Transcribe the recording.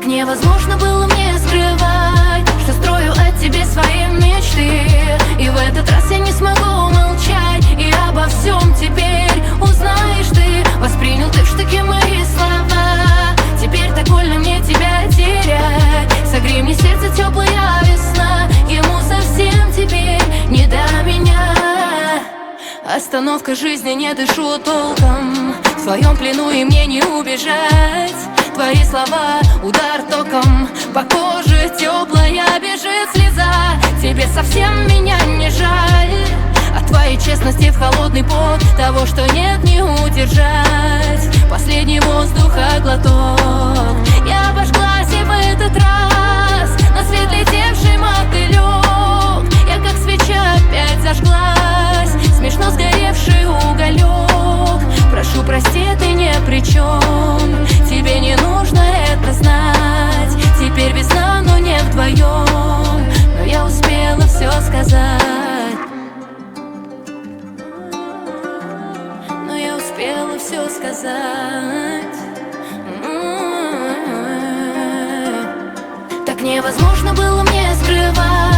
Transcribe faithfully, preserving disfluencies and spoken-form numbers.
Так невозможно было мне скрывать, что строю о тебе свои мечты. И в этот раз я не смогу молчать, и обо всем теперь узнаешь ты. Воспринял ты в штыки мои слова, теперь так больно мне тебя терять. Согрей мне сердце, теплая весна, ему совсем теперь не до меня. Остановка жизни, не дышу толком, в своем плену и мне не убежать. Твои слова, удар током, по коже теплая бежит слеза. Тебе совсем меня не жаль, от твоей честности в холодный пот, того, что нет, не удержать. Последний воздуха глоток, я обожглась и в этот раз на свет летевший мотылек. Я как свеча опять зажглась, смешно сгоревший уголек. Прошу, прости, ты ни при чем, тебе не нужно это знать. Теперь весна, но не вдвоем, но я успела все сказать. Но я успела все сказать. Так невозможно было мне скрывать,